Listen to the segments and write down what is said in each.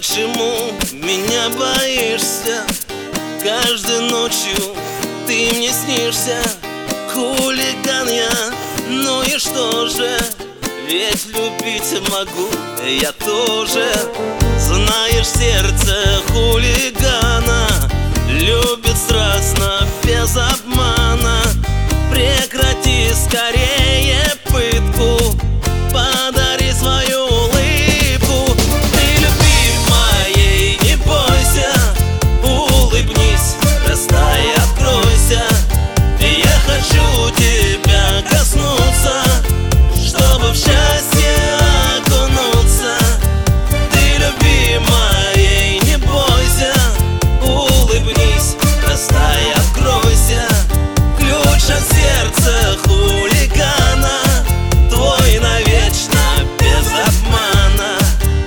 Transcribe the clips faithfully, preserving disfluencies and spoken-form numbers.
Почему меня боишься? Каждой ночью ты мне снишься. Хулиган я, ну и что же? Ведь любить могу я тоже. Знаешь, сердце хулигана любит страстно, без обмана. Прекрати скорее пытку, подари свою улыбку. Ты люби моей, не бойся, улыбнись, растай, откройся. Я хочу тебя коснуться, чтобы в счастье окунуться. Ты люби моей, не бойся, улыбнись, растай, откройся. Ключ от сердца хулигана твой навечно, без обмана.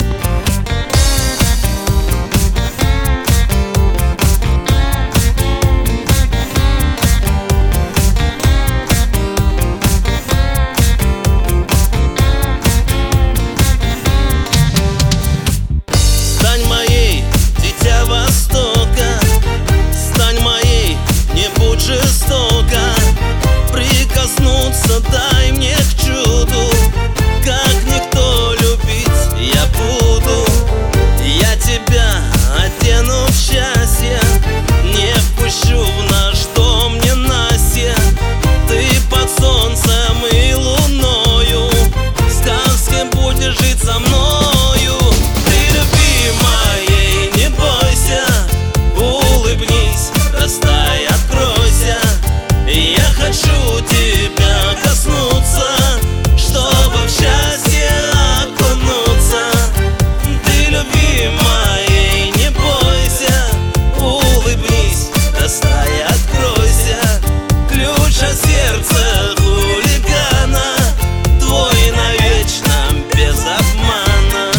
Стань моей, дитя Востока, стань моей, не будь жестока. Прикоснуться дай мне к чуду, как никто любить я буду. Я тебя одену в счастье, не впущу в наш дом ненастье. Ты под солнцем и луною в сказке будешь жить со мною. Ты люби моей, не бойся, улыбнись, растай, откройся. Я хочу тебя коснуться, чтобы в счастье окунуться. Ты люби моей, не бойся, улыбнись, растай, откройся. Ключ от сердца хулигана твой навечно, без обмана.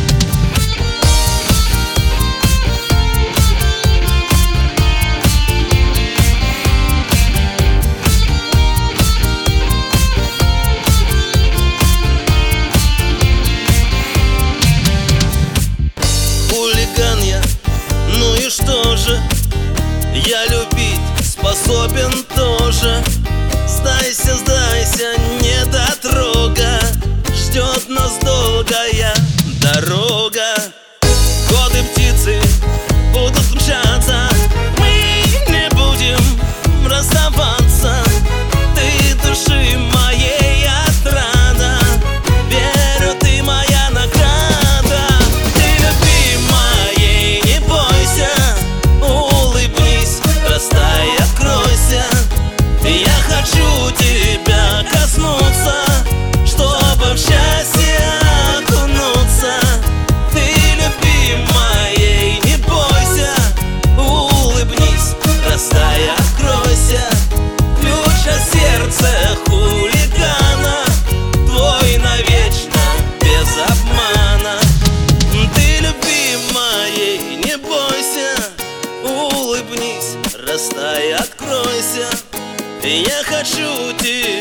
Хулиган я, ну и что же? Я любить способен тоже. Сдайся, сдайся, недотрога, ждет нас долгая дорога. Годы птицы будут мчаться, мы не будем расставаться. Ты души моей отрада, верю, ты моя награда. Ты люби моей, не бойся, улыбнись, растай, откройся. Я хочу тебя коснуться, чтобы в счастье окунуться. Ты люби моей, не бойся, улыбнись, растай, откройся. Ключ от сердца хулигана твой навечно, без обмана. Ты люби моей, не бойся, улыбнись, растай, откройся. Я хочу тебя